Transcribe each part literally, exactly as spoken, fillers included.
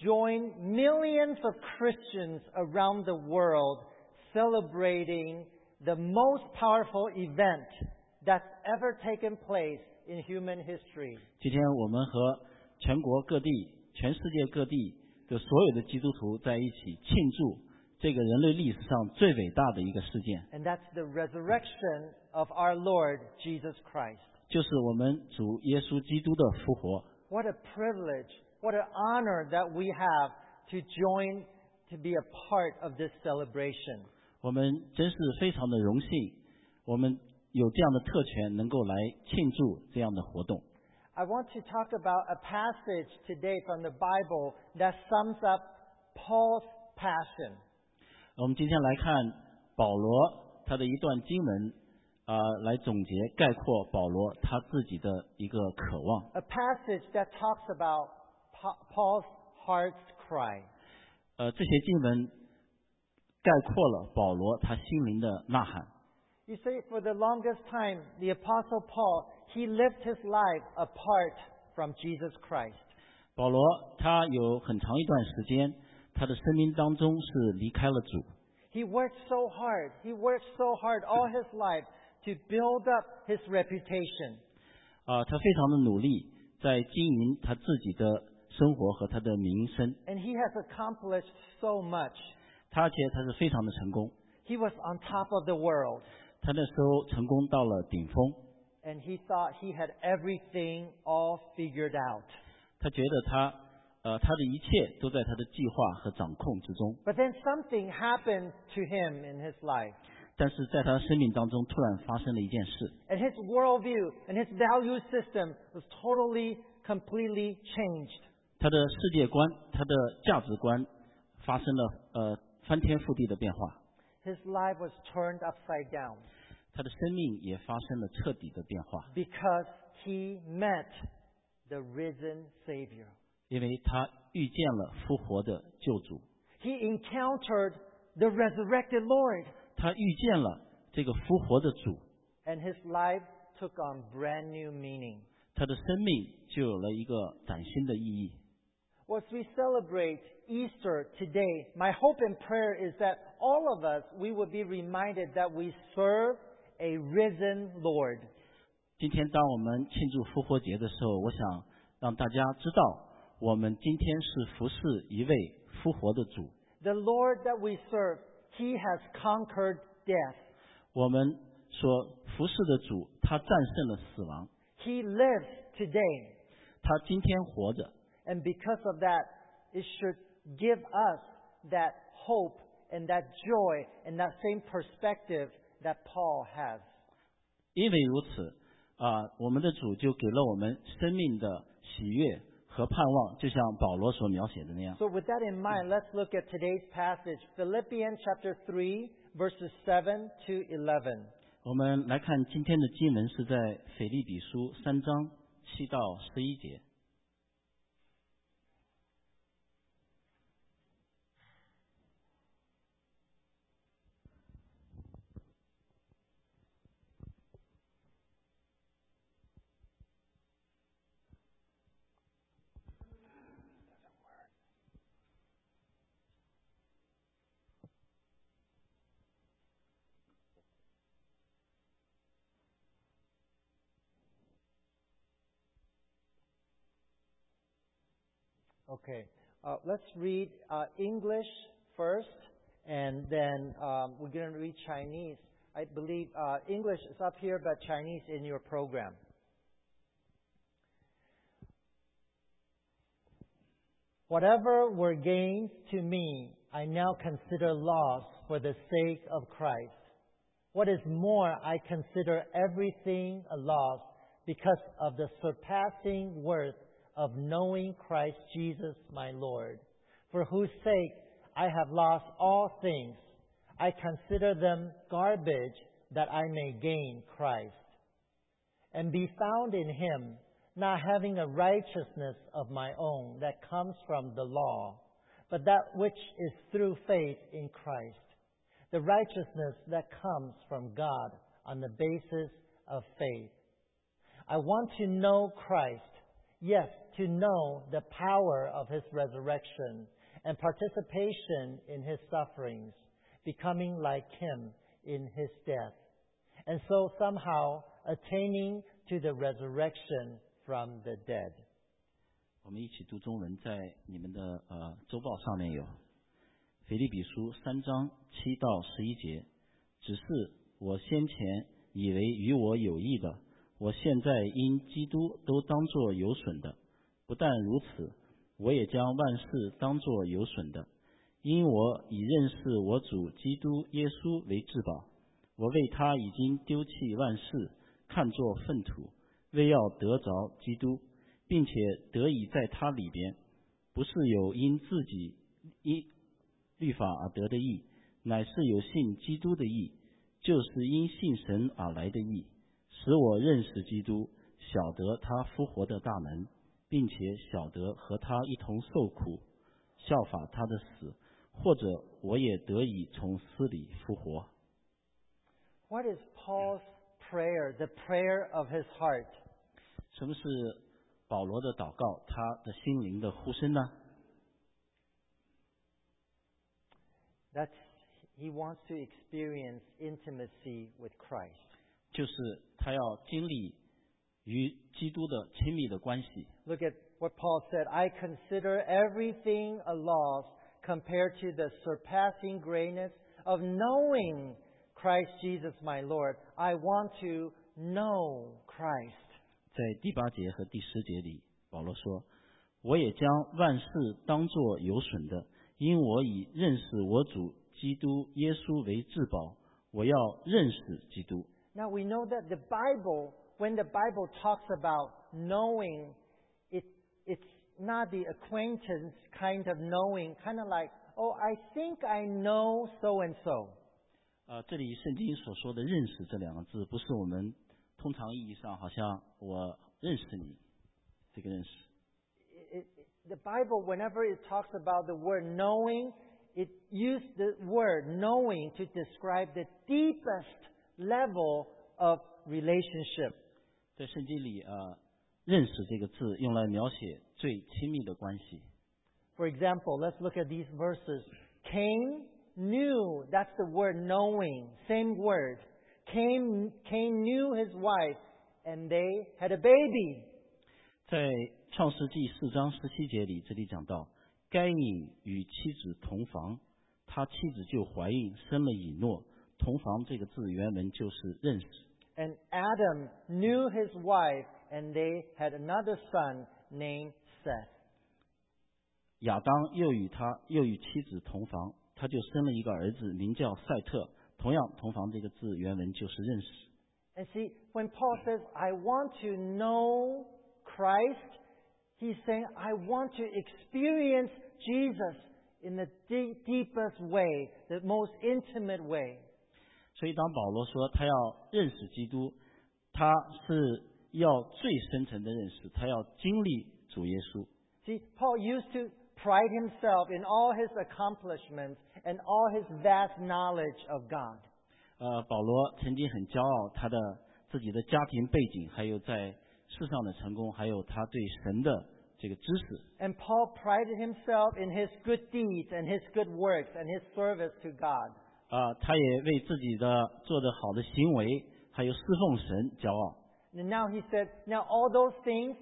join millions of Christians around the world celebrating the most powerful event that's ever taken place in human history. 今天我们和全国各地、全世界各地的所有的基督徒在一起庆祝这个人类历史上最伟大的一个事件。 And that's the resurrection of our Lord Jesus Christ. 就是我们主耶稣基督的复活。 What a privilege, what an honor that we have to join, to be a part of this celebration. 我们真是非常的荣幸，我们有这样的特权能够来庆祝这样的活动。 I want to talk about a passage today from the Bible that sums up Paul's passion. 我们今天来看保罗他的一段经文，啊、呃，来总结概括保罗他自己的一个渴望。 A passage that talks about Paul's heart's cry. 呃，这些经文概括了保罗他心灵的呐喊。 You see, for the longest time, the Apostle Paul, he lived his life apart from Jesus Christ. 保罗他有很长一段时间，他的生命当中是离开了主。 He worked so hard. He worked so hard all his life to build up his reputation. 啊、呃，他非常的努力，在经营他自己的生活和他的名声。 And he has accomplished so much. 他而且他是非常的成功。 He was on top of the world. 他那时候成功到了顶峰。 And he thought he had everything all figured out. 他觉得他，呃，他的一切都在他的计划和掌控之中。 But then something happened to him in his life. 但是在他的生命当中，突然发生了一件事。 And his worldview and his value system was totally, completely changed. 他的世界观，他的价值观发生了呃翻天覆地的变化。 His life was turned upside down. 他的生命也发生了彻底的变化。 Because he met the risen Savior. 因为他遇见了复活的救主。 He encountered the resurrected Lord. 他遇见了这个复活的主。 And his life took on brand new meaning. 他的生命就有了一个崭新的意义。 As we celebrate Easter today, my hope and prayer is that all of us, we will be reminded that we serve a risen Lord. 今天当我们庆祝复活节的时候，我想让大家知道，我们今天是服侍一位复活的主。 The Lord that we serve, He has conquered death. 我们所服侍的主，他战胜了死亡。 He lives today. 他今天活着。 And because of that, it should give us that hope and that joy and that same perspective that Paul has. 因为如此，啊、呃，我们的主就给了我们生命的喜悦和盼望，就像保罗所描写的那样。 So with that in mind, let's look at today's passage, Philippians chapter three, verses seven to eleven. 我们来看今天的经文是在腓立比书三章七到十一节。 Okay, uh, let's read uh, English first, and then um, we're going to read Chinese. I believe uh, English is up here, but Chinese in your program. Whatever were gains to me, I now consider loss for the sake of Christ. What is more, I consider everything a loss because of the surpassing worth of knowing Christ Jesus my Lord, for whose sake I have lost all things. I consider them garbage that I may gain Christ, and be found in Him, not having a righteousness of my own that comes from the law, but that which is through faith in Christ, the righteousness that comes from God on the basis of faith. I want to know Christ, yes, to know the power of his resurrection and participation in his sufferings, becoming like him in his death, and so somehow attaining to the resurrection from the dead. 我们一起读中文，在你们的呃周报上面有腓立比书三章七到十一节。只是我先前以为与我有益的，我现在因基督都当作有损的。不但如此，我也将万事当作有损的，因我以认识我主基督耶稣为至宝。我为他已经丢弃万事，看作粪土，为要得着基督，并且得以在他里边，不是有因自己因律法而得的义，乃是有信基督的义，就是因信神而来的义，使我认识基督，晓得他复活的大能，并且晓得和他一同受苦，效法他的死，或者我也得以从死里复活。 What is Paul's prayer, the prayer of his heart? 什么是保罗的祷告，他的心灵的呼声呢？ That's, he wants to experience intimacy with Christ. 就是他要经历与基督的亲密的关系。 Look at what Paul said. I consider everything a loss compared to the surpassing greatness of knowing Christ Jesus my Lord. I want to know Christ. 在第八节和第十节里，保罗说：“我也将万事当作有损的，因我以认识我主基督耶稣为至宝。我要认识基督。” Now we know that the Bible, when the Bible talks about knowing, it, it's not the acquaintance kind of knowing, kind of like, oh, I think I know so and so. 呃，这里圣经所说的认识这两个字，不是我们通常意义上好像我认识你这个认识。 It, it, the Bible, whenever it talks about the word knowing, it used the word knowing to describe the deepest level of relationship. 在圣经里，呃，认识这个字用来描写最亲密的关系。 For example, let's look at these verses. Cain knew, that's the word knowing, same word. Cain, Cain knew his wife, and they had a baby. 在创世纪四章十七节里，这里讲到，该隐与妻子同房，他妻子就怀孕，生了以诺。同房这个字原文就是认识。 And Adam knew his wife, and they had another son named Seth. 亚当又与他又与妻子同房，他就生了一个儿子，名叫赛特。同样，同房这个字原文就是认识。 And see, when Paul says, I want to know Christ, he's saying, I want to experience Jesus in the deep, deepest way, the most intimate way. 所以当保罗说他要认识基督，他是要最深层的认识，他要经历主耶稣。 See, Paul used to pride himself in all his accomplishments and all his vast knowledge of God. 呃，保罗曾经很骄傲他的自己的家庭背景，还有在世上的成功，还有他对神的这个知识。 And Paul prided himself in his good deeds and his good works and his service to God. 啊、呃，他也为自己的做得好的行为，还有侍奉神骄傲。 And now he said, now all those things,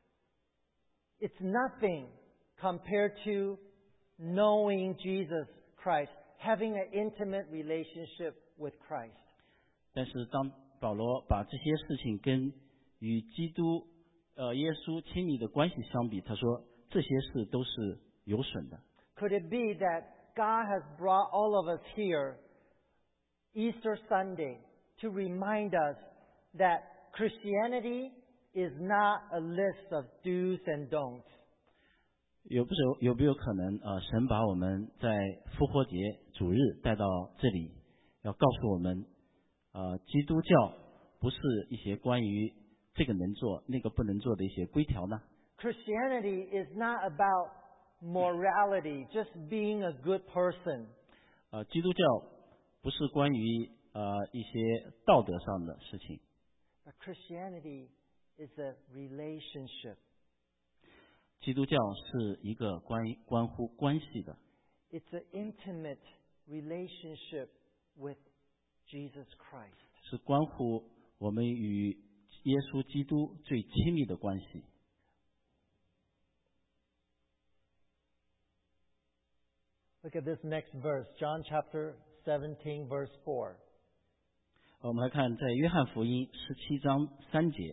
it's nothing compared to knowing Jesus Christ, having an intimate relationship with Christ. 但是当保罗把这些事情跟与基督呃耶稣亲密的关系相比，他说这些事都是有损的。 Could it be that God has brought all of us here Easter Sunday to remind us that Christianity is not a list of do's and don'ts? 有不有有没有可能呃，神把我们在复活节主日带到这里，要告诉我们，呃，基督教不是一些关于这个能做那个不能做的一些规条呢？ Christianity is not about morality, just being a good person. 呃，基督教不是关于呃一些道德上的事情。 But Christianity is a relationship. 基督教是一个关关乎关系的。 It's an intimate relationship with Jesus Christ. 是关乎我们与耶稣基督最亲密的关系。 Look at this next verse, John chapter seventeen, verse four. 我们来看在约翰福音十七章三节。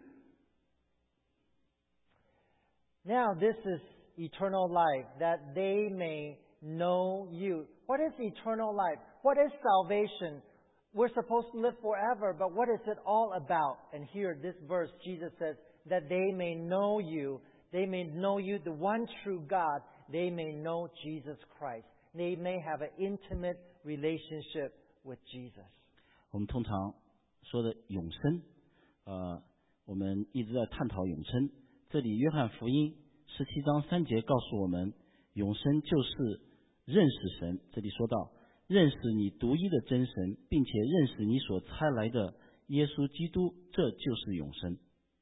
Now this is eternal life, that they may know you. What is eternal life? What is salvation? We're supposed to live forever, but what is it all about? And here, this verse, Jesus says, that they may know you. They may know you, the one true God. They may know Jesus Christ. They may have an intimate relationship with Jesus. 我们通常说的永生，呃，我们一直在探讨永生。这里约翰福音十七章三节告诉我们，永生就是认识神。这里说到，认识你独一的真神，并且认识你所差来的耶稣基督，这就是永生。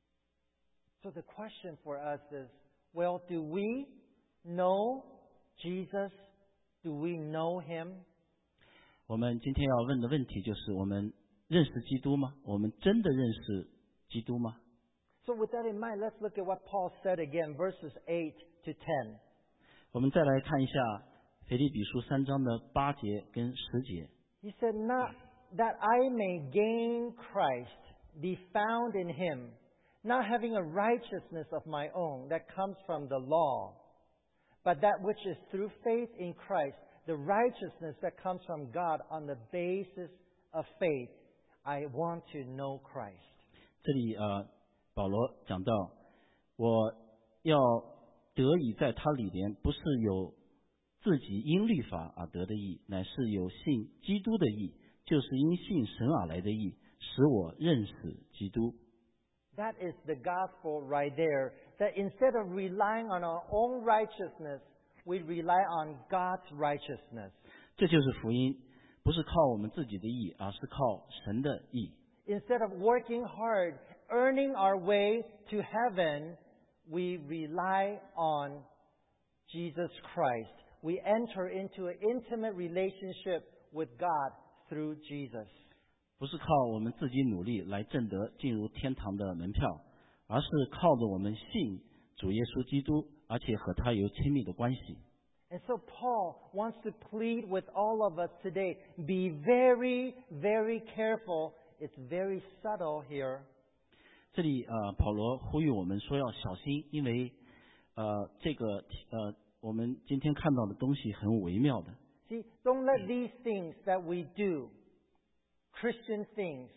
So the question for us is, well, do we know Jesus? Do we know Him? 我们今天要问的问题就是：我们认识基督吗？我们真的认识基督吗？ So with that in mind, let's look at what Paul said again, verses eight to ten. 我们再来看一下腓立比书三章的八节跟十节。 He said, "Not that I may gain Christ, be found in Him, not having a righteousness of my own that comes from the law, but that which is through faith in Christ, the righteousness that comes from God on the basis of faith. I want to know Christ." 这里呃，保罗讲到，我要得以在他里边，不是有自己因律法而得的义，乃是有信基督的义，就是因信神而来的义，使我认识基督。 That is the gospel right there. That instead of relying on our own righteousness, we rely on God's righteousness. 这就是福音，不是靠我们自己的义，而是靠神的义。 Instead of working hard, earning our way to heaven, we rely on Jesus Christ. We enter into an intimate relationship with God through Jesus. 不是靠我们自己努力来挣得进入天堂的门票，而是靠着我们信主耶稣基督，而且和他有亲密的关系。 And so Paul wants to plead with all of us today, be very, very careful. It's very subtle here. 这里呃，保罗呼吁我们说要小心，因为呃，这个呃，我们今天看到的东西很微妙的。 See, don't let these things that we do, Christian things,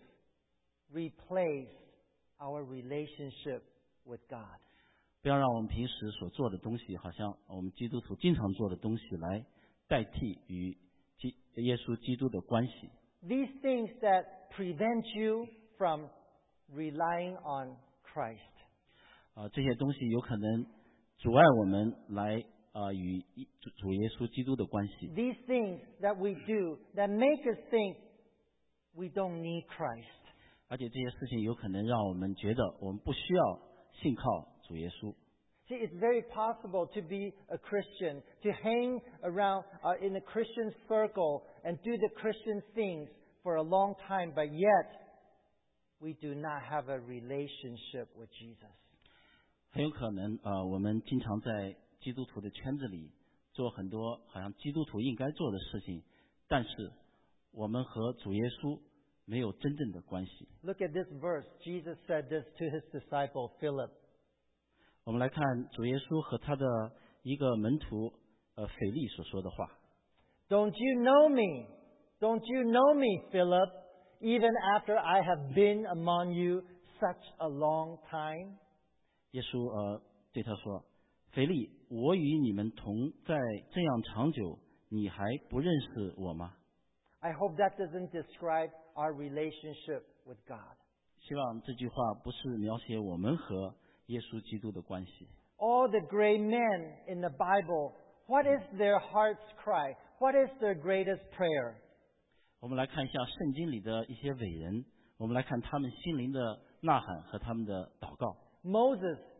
replace our relationship with God. 不要让我们平时所做的东西，好像我们基督徒经常做的东西，来代替与基耶稣基督的关系。 These things that prevent you from relying on Christ. 啊、呃，这些东西有可能阻碍我们来啊、呃、与主主耶稣基督的关系。 These things that we do that make us think we don't need Christ. 而且这些事情有可能让我们觉得我们不需要信靠主耶稣。 See, it's very possible to be a Christian, to hang around uh, in a Christian circle and do the Christian things for a long time, but yet we do not have a relationship with Jesus. 很有可能呃，我们经常在基督徒的圈子里做很多好像基督徒应该做的事情，但是我们和主耶稣没有真正的关系。 Look at this verse. Jesus said this to his disciple Philip. 我们来看主耶稣和他的一个门徒呃腓力所说的话。 Don't you know me? Don't you know me, Philip, even after I have been among you such a long time? 耶稣呃对他说：“腓力，我与你们同在这样长久，你还不认识我吗？” I hope that doesn't describe our relationship with God. 希望这句话不是描写我们和耶稣基督的关系。 All the great men in the Bible, what is their heart's cry? What is their greatest prayer? 我们来看一下圣经里的一些伟人，我们来看他们心灵的呐喊和他们的祷告。 Moses,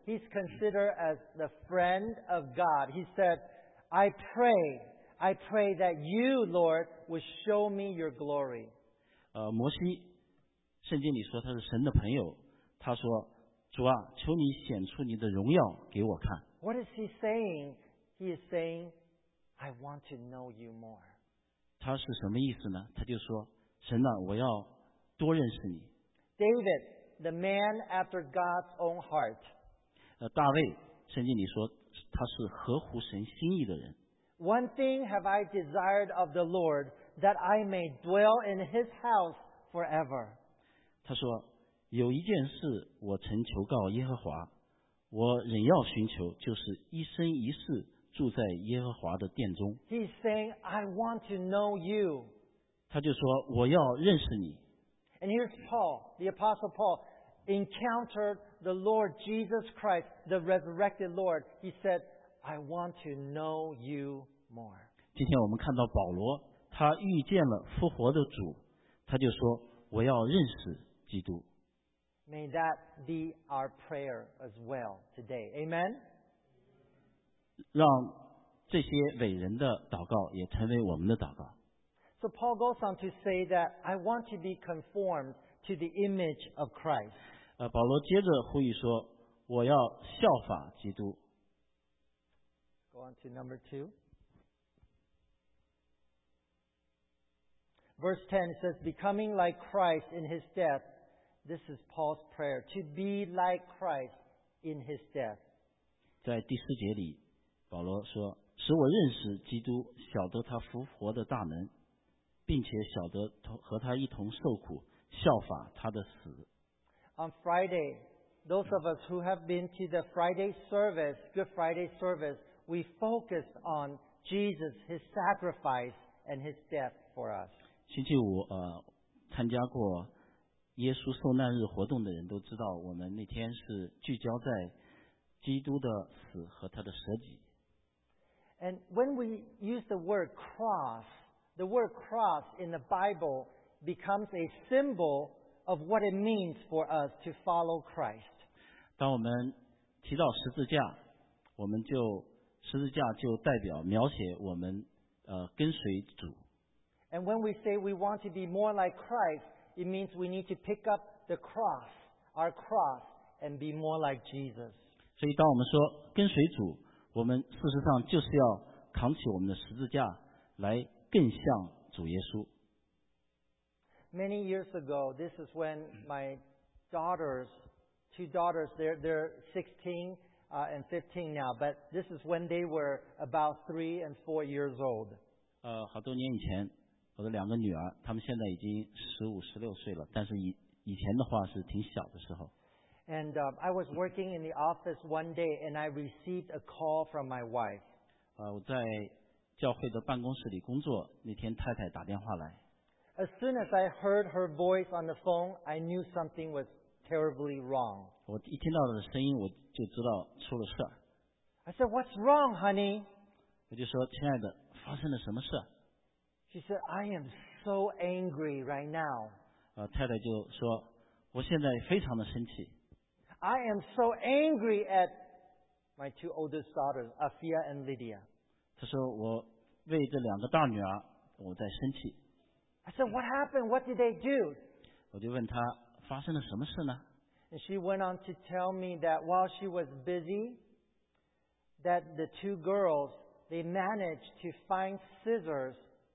he's considered as the friend of God. He said, I pray, I pray that you, Lord, will show me your glory. 呃，摩西，圣经里说他是神的朋友。他说：“主啊，求你显出你的荣耀给我看。” What is he saying? He is saying, I want to know you more. 他是什么意思呢？他就说：“神啊，我要多认识你。” David, the man after God's own heart. 呃，大卫，圣经里说他是合乎神心意的人。 One thing have I desired of the Lord, that I may dwell in his house forever. 他说：“有一件事我曾求告耶和华，我仍要寻求，就是一生一世住在耶和华的殿中。” He's saying, I want to know you. 他就说：“我要认识你。” And here's Paul, the Apostle Paul, encountered the Lord Jesus Christ, the resurrected Lord. He said, I want to know you more. 今天我们看到保罗，他遇见了复活的主，他就说：“我要认识基督。” May that be our prayer as well today. Amen? 让这些伟人的祷告也成为我们的祷告。 So Paul goes on to say that I want to be conformed to the image of Christ. 呃，保罗接着呼吁说：“我要效法基督。” Go on to number two. Verse ten says, becoming like Christ in his death. This is Paul's prayer, to be like Christ in his death. 在第四节里，保罗说：“使我认识基督，晓得他复活的大能，并且晓得和他一同受苦，效法他的死。” On Friday, those of us who have been to the Friday service, Good Friday service, we focused on Jesus, his sacrifice, and his death for us. 星期五，呃，参加过耶稣受难日活动的人都知道，我们那天是聚焦在基督的死和他的舍己。 And when we use the word cross, the word cross in the Bible becomes a symbol of what it means for us to follow Christ. 当我们提到十字架，我们就十字架就代表描写我们呃跟随主。 And when we say we want to be more like Christ, it means we need to pick up the cross, our cross, and be more like Jesus. 所以，当我们说跟随主，我们事实上就是要扛起我们的十字架，来更像主耶稣。 Many years ago, this is when my daughters, two daughters, they're they're sixteen uh, and fifteen now, but this is when they were about three and four years old. 呃，好多年以前，我的两个女儿，她们现在已经十五、十六岁了，但是以以前的话是挺小的时候。 And um, I was working in the office one day, and I received a call from my wife. 呃，我在教会的办公室里工作，那天太太打电话来。 As soon as I heard her voice on the phone, I knew something was terribly wrong. 我一听到她的声音，我就知道出了事儿。 I said, "What's wrong, honey?" 我就说：“亲爱的，发生了什么事？” She said, "I am so angry right now. 呃，太太就说：“我现在非常的生气。” I am so angry at my two oldest daughters, Afia and Lydia. 她说：“我为这两个大女儿，我在生气。” I said, "What happened? What did they do?" 我就问她发生了什么事呢？ And she went on to tell me that while she was busy, that the two girls, they managed to find scissors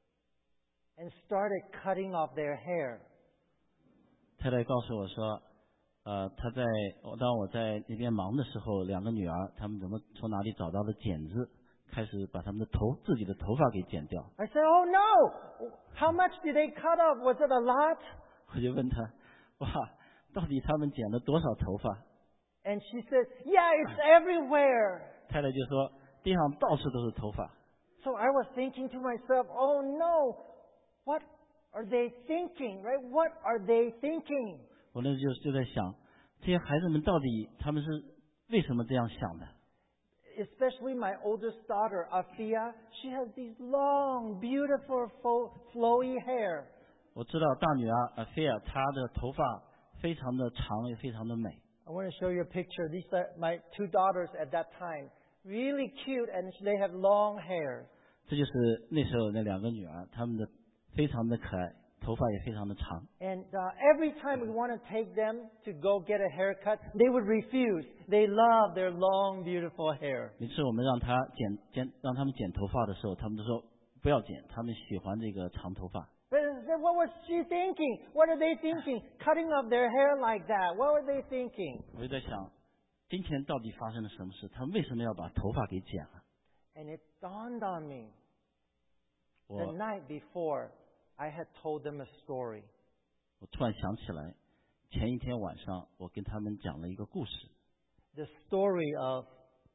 and started cutting off their hair. 太太告诉我说，呃，她在当我在那边忙的时候，两个女儿她们怎么从哪里找到了剪子，开始把她们的头自己的头发给剪掉。 I said, "Oh no! How much did they cut off? Was it a lot?" 我就问她，哇，到底他们剪了多少头发？ And she said, "Yeah, it's everywhere." 太太就说，地上到处都是头发。 So I was thinking to myself, "Oh no! What are they thinking? Right? What are they thinking?" 我那就就在想，这些孩子们到底他们是为什么这样想的？ Especially my oldest daughter, Afia, she has these long, beautiful, fo- flowy hair. 我知道大女儿阿菲亚，她的头发非常的长，也非常的美。 I want to show you a picture. These are my two daughters at that time. Really cute, and they have long hair. 这就是那时候那两个女儿，她们的非常的可爱，头发也非常的长。 And uh, every time we want to take them to go get a haircut, they would refuse. They love their long, beautiful hair. 每次我们让她剪剪，让他们剪头发的时候，他们都说不要剪，他们喜欢这个长头发。 But what was she thinking? What are they thinking? Cutting off their hair like that. What were they thinking? 我就在想，今天到底发生了什么事？他们为什么要把头发给剪了？ And it dawned on me. 我 The night before, I had told them a story. 我突然想起来，前一天晚上我跟他们讲了一个故事。 The story of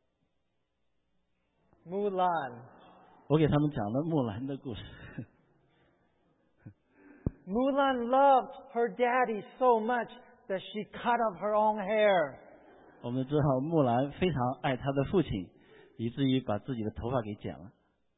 Mulan. 我给他们讲了木兰的故事。 Mulan loved her daddy so much that she cut off her own hair. 我们知道木兰非常爱她的父亲，以至于把自己的头发给剪了。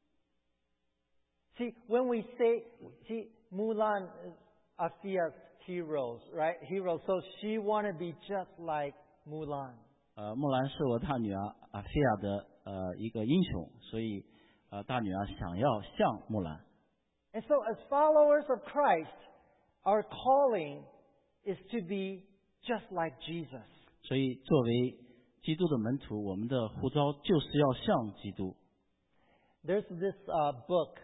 See, when we say, see, Mulan is Afia's heroes, right? Heroes. So she wanted to be just like Mulan. 呃，木兰是我大女儿阿菲亚的呃一个英雄，所以呃大女儿想要像木兰。 And so as followers of Christ, our calling is to be just like Jesus. 所以作为基督的门徒，我们的呼召就是要像基督。 There's this uh, book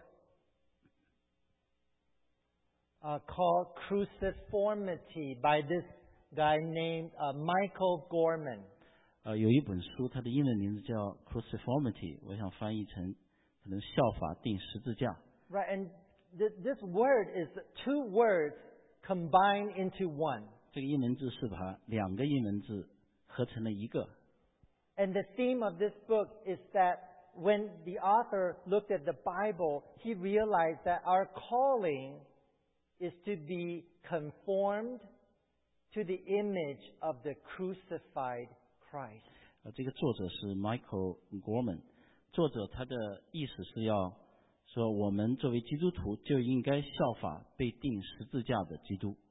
uh, called Cruciformity by this guy named uh, Michael Gorman. 呃，有一本书，它的英文名字叫 Cruciformity， 我想翻译成可能效法定十字架。 Right, and th- this word is two words combined into one. 这个英文字是把两个英文字合成了一个。 And the theme of this book is that when the author looked at the Bible, he realized that our calling is to be conformed to the image of the crucified Christ. 呃，这个作者是 Michael Gorman， 作者他的意思是要说，我们作为基督徒就应该效法被钉十字架的基督，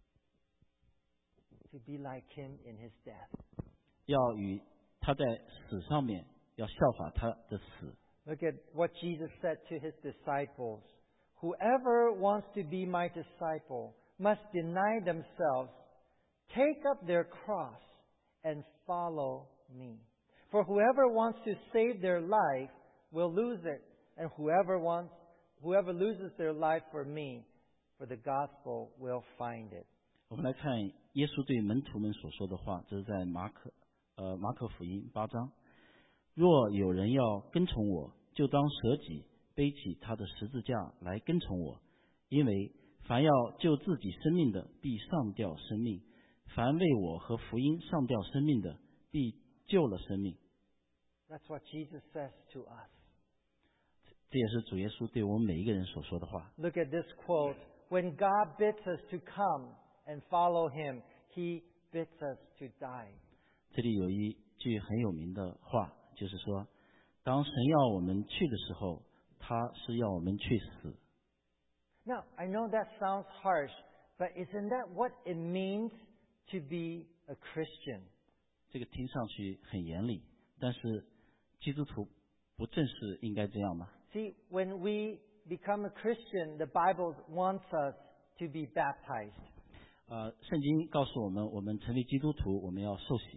To be like him in his death. 要与他在死上面要效法他的死。 Look at what Jesus said to his disciples. Whoever wants to be my disciple must deny themselves, take up their cross, and follow me. For whoever wants to save their life will lose it, and whoever wants, whoever loses their life for me, for the gospel will find it. 我们来看耶稣对门徒们所说的话，这是在马可呃马可福音八章。若有人要跟从我，就当舍己，背起他的十字架来跟从我。因为凡要救自己生命的，必上吊生命；凡为我和福音上吊生命的，必救了生命。 That's what Jesus says to us. 这也是主耶稣对我们每一个人所说的话。 Look at this quote. When God bids us to come and follow him, he bids us to die. 这里有一句很有名的话，就是说，当神要我们去的时候，他是要我们去死。 Now, I know that sounds harsh, but isn't that what it means to be a Christian? 这个听上去很严厉，但是基督徒不正是应该这样吗？ See, when we become a Christian, the Bible wants us to be baptized. 呃，圣经告诉我们，我们成为基督徒，我们要受洗。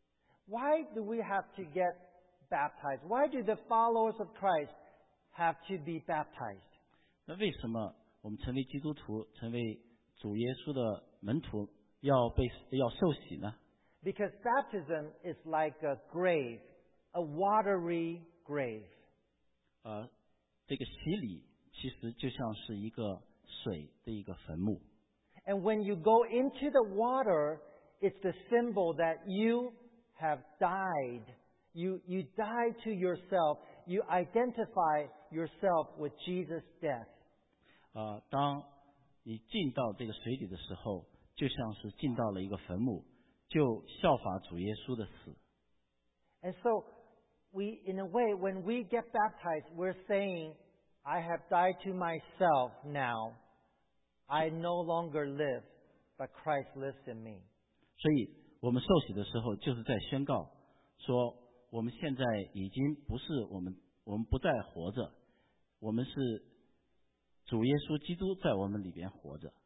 Why do we have to get baptized? Why do the followers of Christ have to be baptized? 那为什么我们成为基督徒，成为主耶稣的门徒，要被要受洗呢？ Because baptism is like a grave, a watery grave. 呃，这个洗礼其实就像是一个水的一个坟墓。 And when you go into the water, it's the symbol that you have died. You, you die to yourself. You identify yourself with Jesus' death. 呃，当你进到这个水里的时候，就像是进到了一个坟墓，就效法主耶稣的死。 And so, we, in a way, when we get baptized, we're saying, I have died to myself now. I no longer live, but Christ lives in me. 所以我们受洗的时候，就是在宣告说，我们现在已经不是我们，我们不再活着，我们是主耶稣基督在我们里边活着。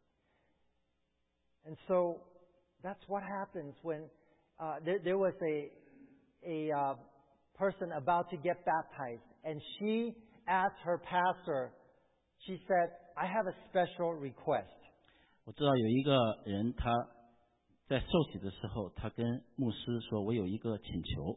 And so that's what happens when uh, there, there was a a uh, person about to get baptized, and she asked her pastor. She said, "I have a special request." 我知道有一个人，他在受洗的时候，他跟牧师说：“我有一个请求。”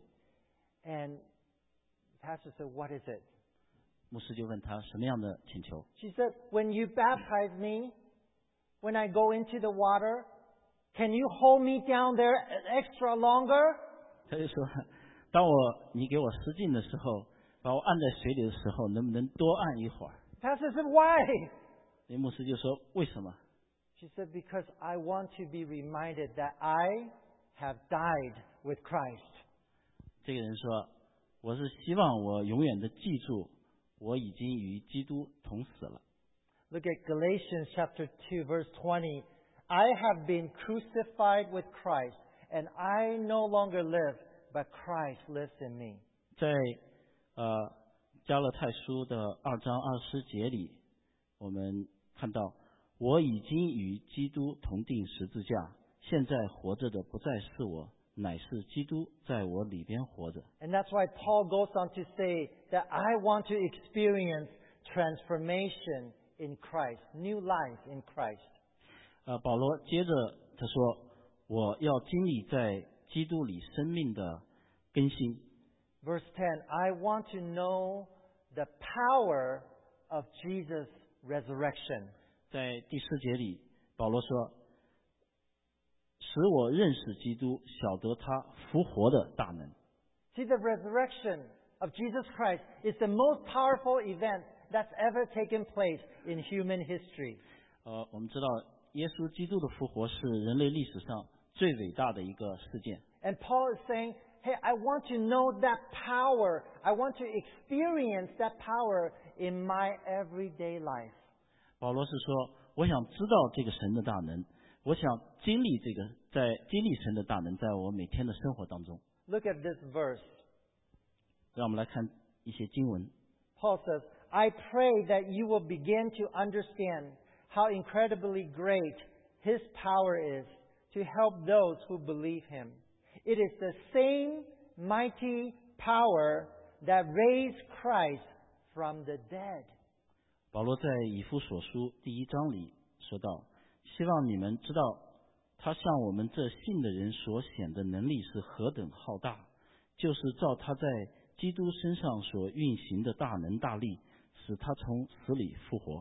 And the pastor said, "What is it?" 牧师就问他什么样的请求。 She said, "When you baptize me, when I go into the water, can you hold me down there extra longer?" 他就说：“当我你给我施浸的时候，把我按在水里的时候，能不能多按一会儿？” Pastor said, "Why?" 那牧师就说：“为什么？” She said, "Because I want to be reminded that I have died with Christ." 这个人说：“我是希望我永远的记住，我已经与基督同死了。” Look at Galatians chapter two, verse twenty. "I have been crucified with Christ, and I no longer live, but Christ lives in me." 在呃加勒泰书的二章二十节里，我们看到，我已经与基督同定十字架，现在活着的不再是我，乃是基督在我里边活着。 And that's why Paul goes on to say that I want to experience transformation in Christ, new life in Christ. 呃，保罗接着他说，我要经历在基督里生命的更新。 Verse ten, I want to know the power of Jesus' resurrection. 在第四节里，保罗说，使我认识基督，晓得他复活的大能。 See, the resurrection of Jesus Christ is the most powerful event that's ever taken place in human history. 呃，我们知道耶稣基督的复活是人类历史上最伟大的一个事件。 And Paul is saying, hey, I want to know that power. I want to experience that power in my everyday life. 保罗是说，我想知道这个神的大能，我想经历这个，在经历神的大能，在我每天的生活当中。 Look at this verse. 让我们来看一些经文。 Paul says, I pray that you will begin to understand how incredibly great His power is to help those who believe Him. It is the same mighty power that raised Christ from the dead. 保罗在以弗所书第一章里说道，希望你们知道，他向我们这信的人所显的能力是何等浩大，就是照他在基督身上所运行的大能大力，使他从死里复活。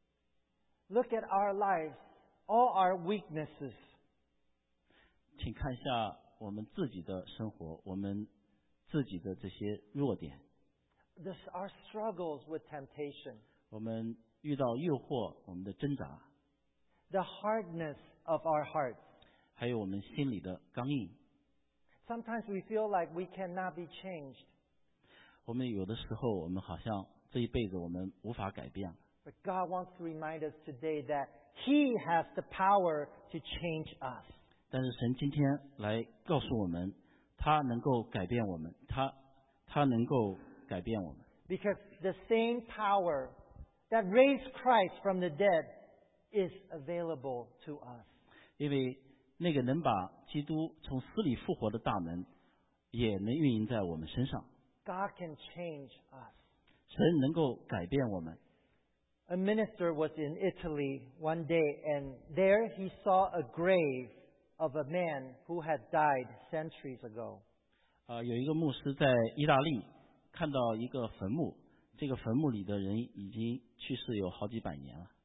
Look at our lives, all our weaknesses. 请看一下我们自己的生活，我们自己的这些弱点， This, our struggles with temptation, 我们遇到诱惑，我们的挣扎， the hardness of our hearts. 还有我们心里的刚硬。 Sometimes we feel like we cannot be changed. 我们有的时候，我们好像这一辈子我们无法改变。 But God wants to remind us today that He has the power to change us. 但是神今天来告诉我们，他能够改变我们，他他能够改变我们。 Because the same power that raised Christ from the dead is available to us. 因为那个能把基督从死里复活的大能，也能运营在我们身上。 God can change us. 神能够改变我们。 A minister was in Italy one day, and there he saw a grave of a man who had died centuries ago. 呃，有一个牧师在意大利看到一个坟墓，这个坟墓里的人已经去世有好几百年了。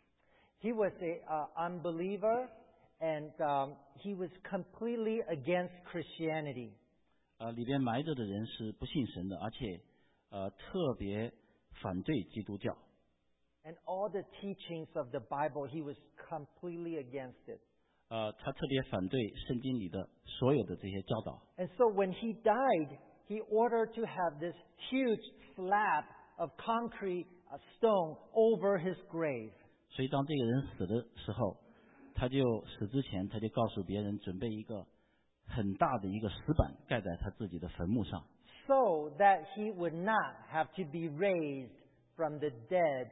He was a uh, unbeliever, and um, he was completely against Christianity. 呃，里边埋着的人是不信神的，而且呃特别反对基督教。 And all the teachings of the Bible, he was completely against it. 呃，他特别反对圣经里的所有的这些教导。 And so when he died, he ordered to have this huge slab of concrete, a stone, over his grave. 所以当这个人死的时候，他就死之前，他就告诉别人准备一个很大的一个石板盖在他自己的坟墓上， so that he would not have to be raised from the dead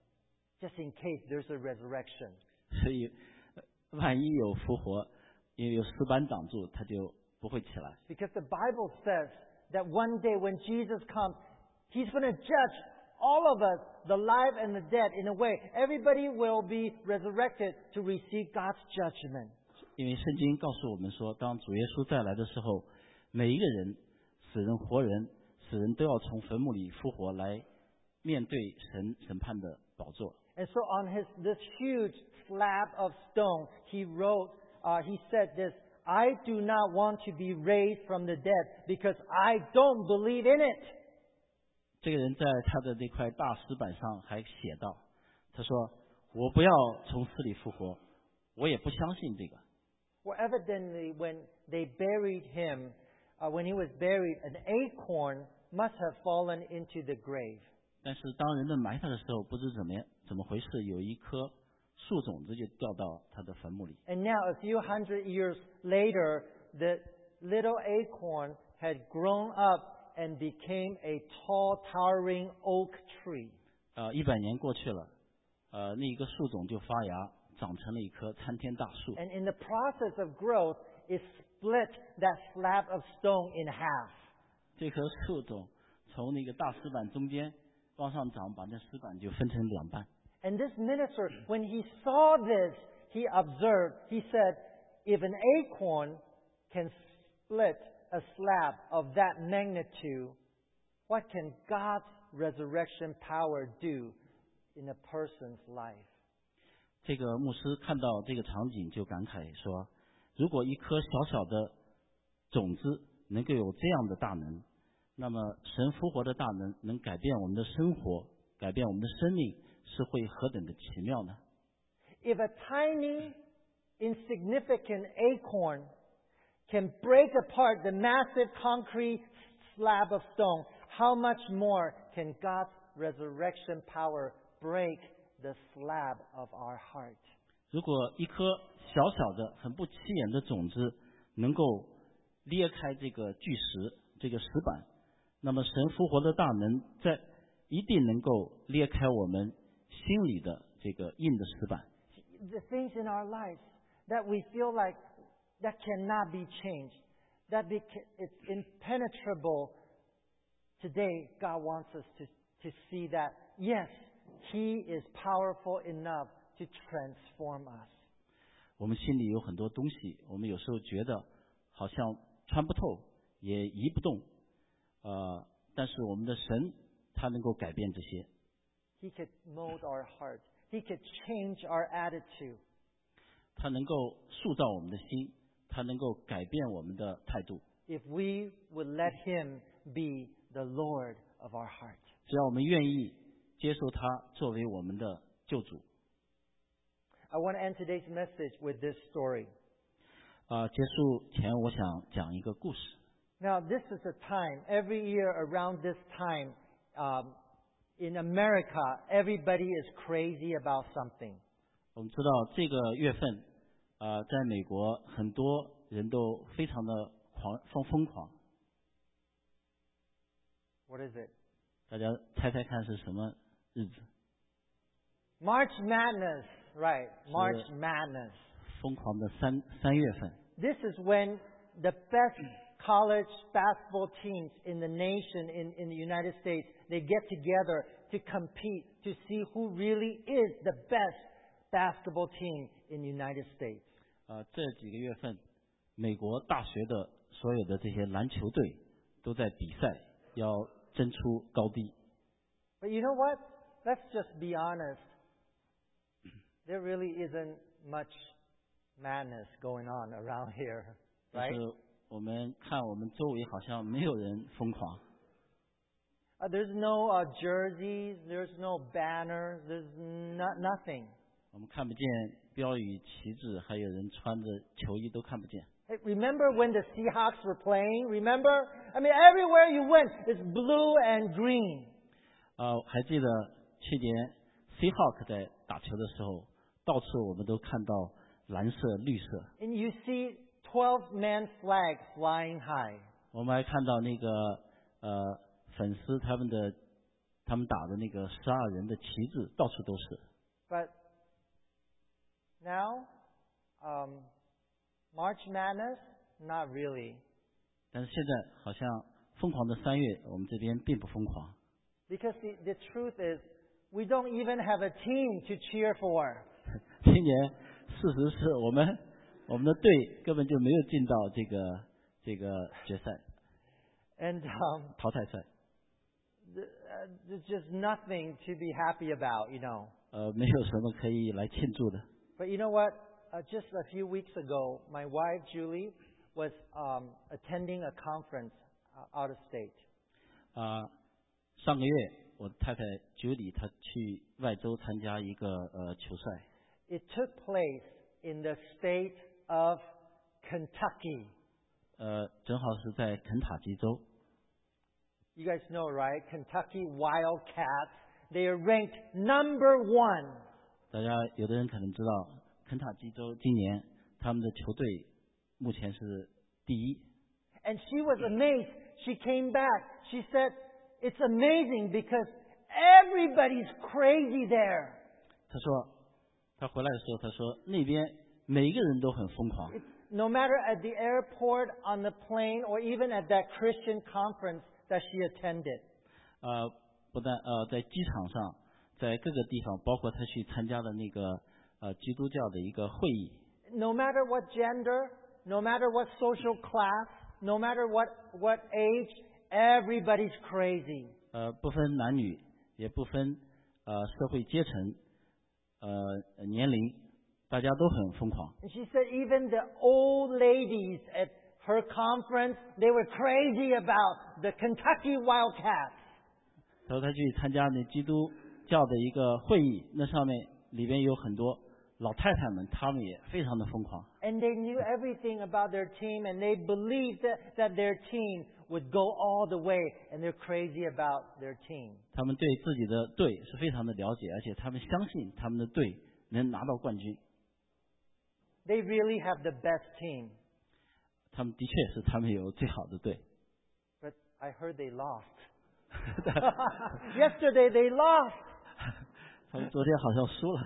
just in case there's a resurrection. 所以万一有复活，因为有石板挡住，他就不会起来。 Because the Bible says that one day when Jesus comes, he's going to judge all of us, the alive and the dead, in a way. Everybody will be resurrected to receive God's judgment. 因为圣经告诉我们说，当主耶稣再来的时候，每一个人，死人活人，死人都要从坟墓里复活来面对神审判的宝座。 And so on his this huge slab of stone, he wrote, uh, he said this, I do not want to be raised from the dead because I don't believe in it. 这个人在他的那块大石板上还写道，他说：“我不要从死里复活，我也不相信这个。” Well, evidently, when they buried him, uh, when he was buried, an acorn must have fallen into the grave. 但是当人们埋他的时候，不知怎么样怎么回事，有一颗树种子就掉到他的坟墓里。 And now, a few hundred years later, the little acorn had grown up and became a tall, towering oak tree. 呃，一百年过去了，呃，那一个树种就发芽，长成了一棵参天大树。 And in the process of growth, it split that slab of stone in half. 这棵树种从那个大石板中间往上长，把那石板就分成两半。 And this minister, when he saw this, he observed, he said, if an acorn can split a slab of that magnitude, what can God's resurrection power do in a person's life? 这个牧师看到这个场景就感慨说，如果一颗小小的种子能够有这样的大能，那么神复活的大能能改变我们的生活，改变我们的生命，是会何等的奇妙呢？ If a tiny, insignificant acorn can break apart the massive concrete slab of stone, how much more can God's resurrection power break the slab of our heart? 如果一颗小小的、很不起眼的种子能够裂开这个巨石、这个石板，那么神复活的大能在一定能够裂开我们心里的这个硬的石板。 The things in our lives that we feel like that cannot be changed, that it's impenetrable. Today, God wants us to, to see that, yes, He is powerful enough to transform us. 我们心里有很多东西，我们有时候觉得好像穿不透，也移不动，呃，但是我们的神他能够改变这些。 He could mold our heart. He could change our attitude. 他能够塑造我们的心，他能够改变我们的态度。 If we would let Him be the Lord of our heart. 只要我们愿意接受他作为我们的救主。 I want to end today's message with this story. 啊，结束前我想讲一个故事。 Now, this is a time, every year around this time, um, in America, everybody is crazy about something. 我们知道这个月份，啊、呃，在美国很多人都非常的狂疯疯狂。 What is it? 大家猜猜看是什么日子？ March Madness, right? March Madness. 疯狂的三三月份。 This is when the best college basketball teams in the nation, in, in the United States, they get together to compete to see who really is the best basketball team in the United States. 啊、呃，这几个月份，美国大学的所有的这些篮球队都在比赛，要争出高低。 But you know what? Let's just be honest. There really isn't much madness going on around here, 但 right? 是我们看我们周围好像没有人疯狂。 Uh, there's no uh, jerseys, there's no banners, there's no, nothing. 我们看不见标语、旗帜，还有人穿着球衣都看不见。 Hey, remember when the Seahawks were playing? Remember? I mean, everywhere you went, it's blue and green. 啊、呃，还记得去年 Seahawks 在打球的时候，到处我们都看到蓝色、绿色。 And you see twelve man flag flying high. 我们还看到那个呃粉丝他们的他们打的那个十二人的旗帜到处都是。 But now, um, March Madness, not really. 但是现在好像疯狂的三月，我们这边并不疯狂。 Because the, the truth is, we don't even have a team to cheer for. 今年事实是我们我们的队根本就没有进到这个这个决赛 And um, 淘汰赛。 th- uh, there's just nothing to be happy about, you know. 呃，没有什么可以来庆祝的。 But you know what? Uh, just a few weeks ago, my wife Julie was um, attending a conference uh, out of state. 啊、上个月我太太九里她去外州参加一个呃球赛， It took place in the state of Kentucky. 呃，正好是在肯塔基州。 You guys know, right? Kentucky Wildcats. They are ranked number one. 大家有的人可能知道，肯塔基州今年他们的球队目前是第一。 And she was amazed. She came back. She said, it's amazing because everybody's crazy there. 他说，他回来的时候，他说那边每一个人都很疯狂。 No matter at the airport, on the plane, or even at that Christian conference that she attended. 呃，不但呃在机场上，在各个地方，包括他去参加的那个呃基督教的一个会议。 No matter what gender, no matter what social class, no matter what, what age, everybody's crazy. 呃，不分男女，也不分呃社会阶层，呃年龄，大家都很疯狂。 And she said even the old ladies at her conference, they were crazy about the Kentucky Wildcats. 他说他去参加那基督教的一个会议，那上面里边有很多老太太们，她们也非常的疯狂。 And they knew everything about their team, and they believed that, that their team would go all the way, and they're crazy about their team. 他们对自己的队是非常的了解，而且他们相信他们的队能拿到冠军。 They really have the best team. 他们的确是他们有最好的队。 But I heard they lost. Yesterday they lost. 他们昨天好像输了。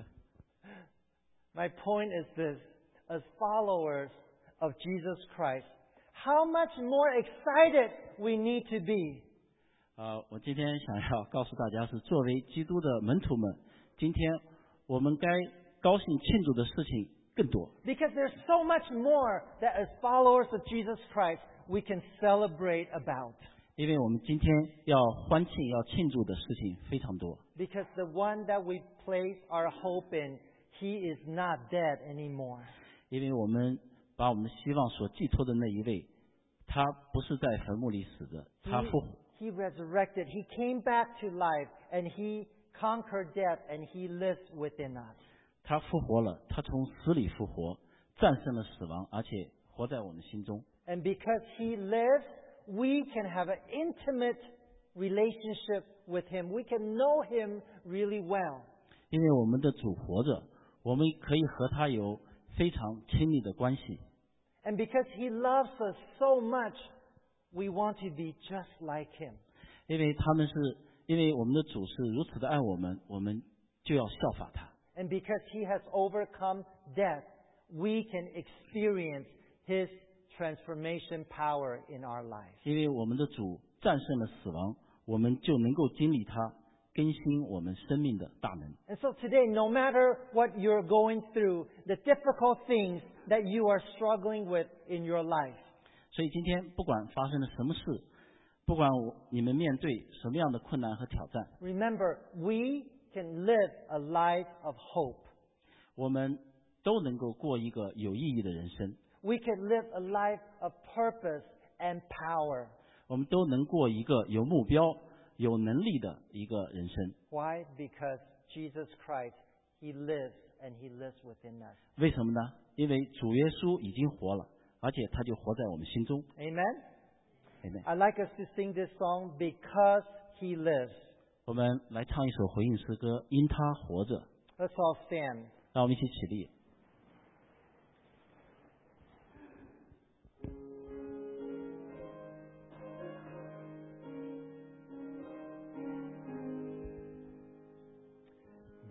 My point is this. As followers of Jesus Christ, how much more excited we need to be. 啊，我今天想要告诉大家是，作为基督的门徒们，今天我们该高兴庆祝的事情更多。 Because there's so much more that as followers of Jesus Christ we can celebrate about. 因为我们今天要欢庆、要庆祝的事情非常多。 Because the one that we place our hope in, he is not dead anymore. 因为我们把我们的希望所寄托的那一位，他不是在坟墓里死的，他复活。 He, he resurrected. He came back to life, and he conquered death, and he lives within us. 他复活了，他从死里复活，战胜了死亡，而且活在我们心中。 And because he lives, we can have an intimate relationship with him. We can know him really well. 因为我们的主活着，我们可以和他有非常亲密的关系。 And because he loves us so much, we want to be just like him. 因为他们是，因为我们的主是如此的爱我们，我们就要效法他。 And because he has overcome death, we can experience his transformation power in our lives. 因为我们的主战胜了死亡，我们就能够经历他更新我们生命的大能。 And so today, no matter what you're going through, the difficult things that you are struggling with in your life, 所以今天不管发生了什么事，不管你们面对什么样的困难和挑战， remember, we can live a life of hope. 我们都能够过一个有意义的人生， We can live a life of purpose and power. 我们都能过一个有目标、有能力的一个人生。 Why? Because Jesus Christ, he lives and he lives within us. 为什么呢？因为主耶稣已经活了，而且他就活在我们心中。 Amen? Amen. I'd like us to sing this song, Because He Lives. 我们来唱一首回应诗歌，因他活着。 Let's all stand. 让我们一起起立。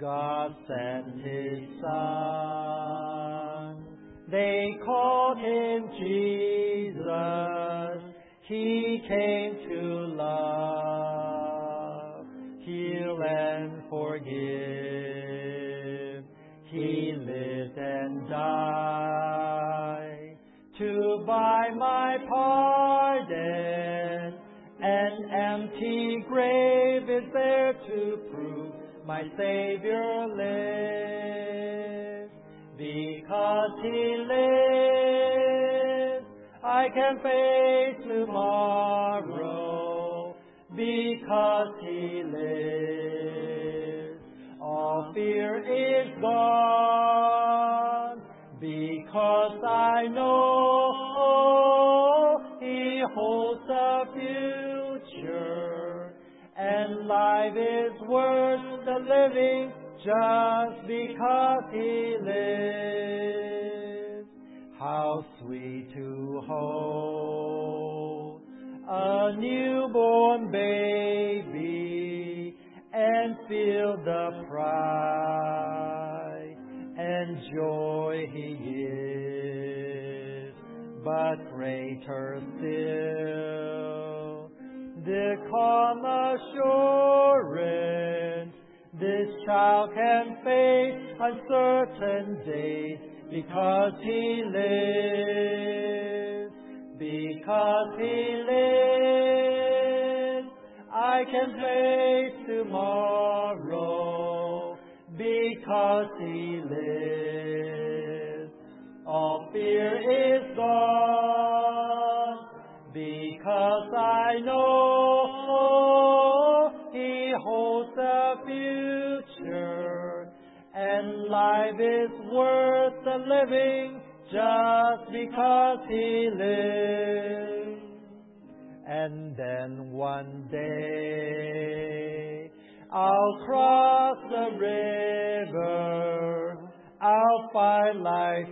God sent His Son. They called Him Jesus. He came to love, heal and forgive. He lived and died to buy my pardon. An empty grave is there to prove my Savior lives. Because He lives, I can face tomorrow. Because He lives, all fear is gone. Because I know He holds the future, and life is worth the living just because He lives. How sweet to hold a newborn baby and feel the pride and joy He gives, but greater still, the calm assurance this child can face uncertain days because He lives. Because He lives, I can face tomorrow. Because He lives, all fear is gone. Because I know He holds the future, and life is worth the living just because He lives. And then one day I'll cross the river, I'll fight like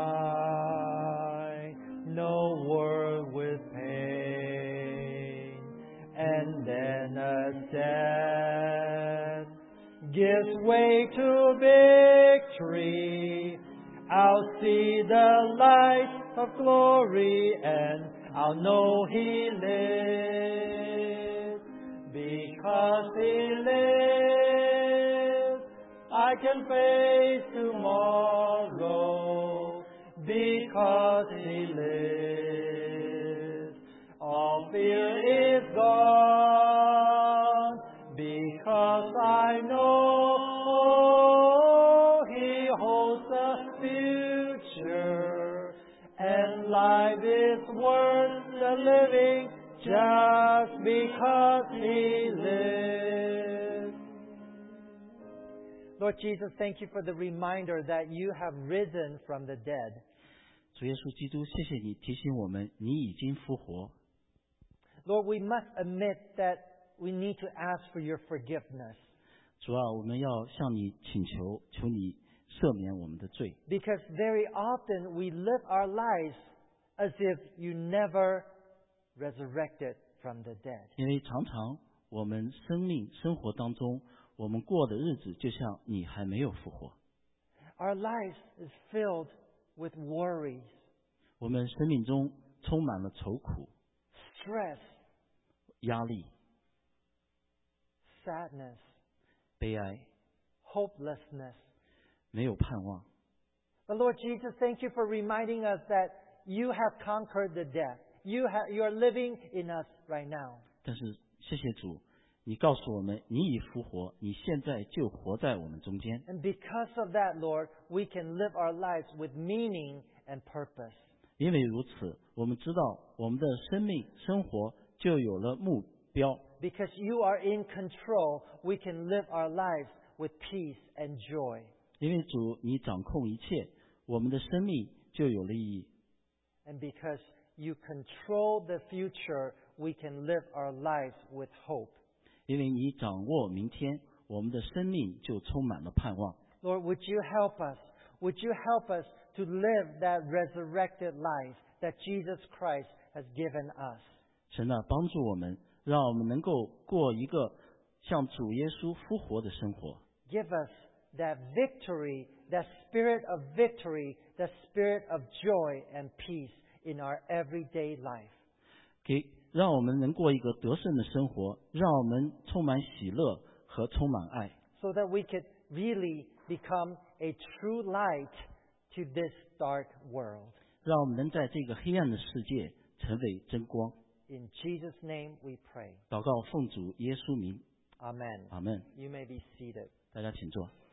fine, no word with pain. And then as death gives way to victory, I'll see the light of glory, and I'll know He lives. Because He lives, I can face tomorrow. Because He lives, all fear is gone. Because I know He holds the future, and life is worth the living just because He lives. Lord Jesus, thank You for the reminder that You have risen from the dead. 主耶稣基督，谢谢你提醒我们，你已经复活。 Lord, we must admit that we need to ask for Your forgiveness. 主啊，我们要向你请求，求你赦免我们的罪。 Because very often we live our lives as if You never resurrected from the dead. 因为常常我们生命生活当中，我们过的日子就像你还没有复活。 Our lives is filled with worries, 我们生命中充满了愁苦、 stress, 压力、 sadness, 悲哀， hopelessness. 没有盼望。 But Lord Jesus, thank You for reminding us that You have conquered the death. You have, You are living in us right now. 但是谢谢主，你告诉我们，你已复活，你现在就活在我们中间。 And because of that, Lord, we can live our lives with meaning and purpose. 因为如此，我们知道我们的生命生活就有了目标。 Because You are in control, we can live our lives with peace and joy. 因为主你掌控一切，我们的生命就有了意义。 And because You control the future, we can live our lives with hope. 因为你掌握明天，我们的生命就充满了盼望。 Lord, would You help us? Would You help us to live that resurrected life that Jesus Christ has given us? 神啊，帮助我们，让我们能够过一个像主耶稣复活的生活。 Give us that victory, that spirit of victory, that spirit of joy and peace in our everyday life. 给让我们能过一个得胜的生活，让我们充满喜乐和充满爱。 So that we could really become a true light to this dark world. 让我们能在这个黑暗的世界成为真光。 In Jesus' name we pray. 祷告奉主耶稣名。 Amen. 阿们。 You may be seated. 大家请坐。